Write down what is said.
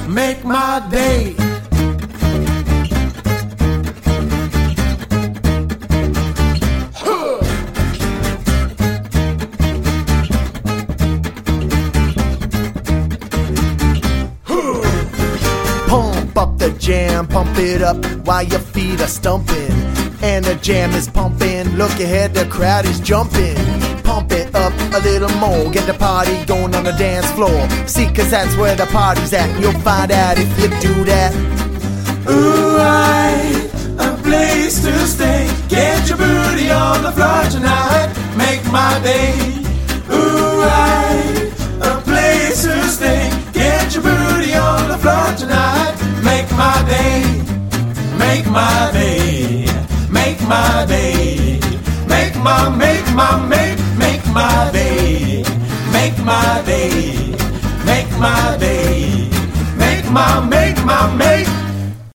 make my day. Pump up the jam, pump it up while your feet are stumping. And the jam is pumping, look ahead, the crowd is jumping. Pump it up a little more, get the party going on the dance floor. See, cause that's where the party's at, you'll find out if you do that. Ooh, a place to stay. Get your booty on the floor tonight, make my day. Ooh, a place to stay. Get your booty on the floor tonight, make my day. Make my day. Make my day. Make my day. Make my day. Make my day. Make my.